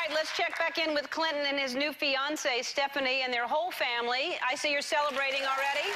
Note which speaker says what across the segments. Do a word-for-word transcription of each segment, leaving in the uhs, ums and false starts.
Speaker 1: right, let's check back in with Clinton and his new fiancée, Stephanie, and their whole family. I see you're celebrating already.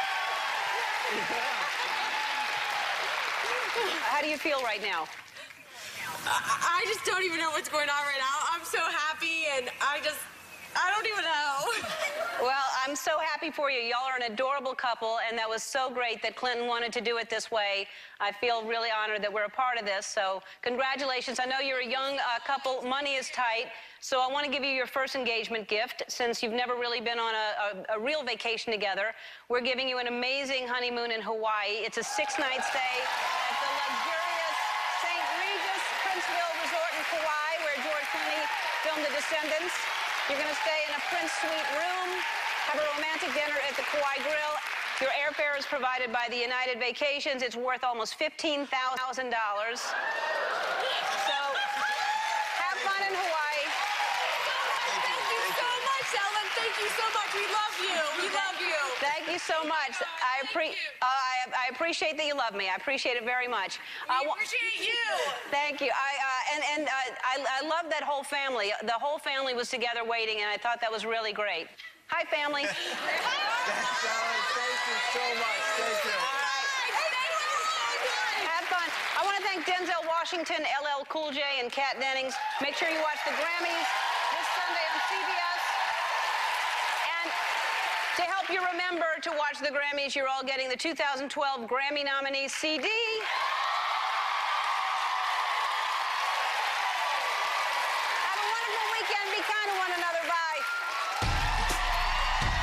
Speaker 1: How do you feel right now?
Speaker 2: I, I just don't even know what's going on right now. I'm so happy, and I just, I don't even know.
Speaker 1: Well, I'm so happy for you. Y'all are an adorable couple, and that was so great that Clinton wanted to do it this way. I feel really honored that we're a part of this, so congratulations. I know you're a young uh, couple. Money is tight, so I want to give you your first engagement gift. Since you've never really been on a, a, a real vacation together, we're giving you an amazing honeymoon in Hawaii. It's a six-night stay at the luxurious Saint Regis Princeville Resort in Kauai, where George Clooney filmed The Descendants. You're going to stay in a Prince Suite room, have a romantic dinner at the Kauai Grill. Your airfare is provided by the United Vacations. It's worth almost fifteen thousand dollars. So, have fun in Hawaii.
Speaker 2: Thank you so much, Ellen. Thank you so much. We love you. We love you.
Speaker 1: Thank you so much. I, appre uh, I, I appreciate that you love me. I appreciate it very much.
Speaker 2: We
Speaker 1: uh,
Speaker 2: appreciate you.
Speaker 1: Thank you. I, uh, and and uh, I, I love that whole family. The whole family was together waiting, and I thought that was really great. Hi, family.
Speaker 3: Thanks, Ellen. Thank you so much. Thank you.
Speaker 1: Have fun. I want to thank Denzel Washington, L L Cool J, and Kat Dennings. Make sure you watch the Grammys this Sunday on C B S. And to help you remember to watch the Grammys, you're all getting the two thousand twelve Grammy nominee C D.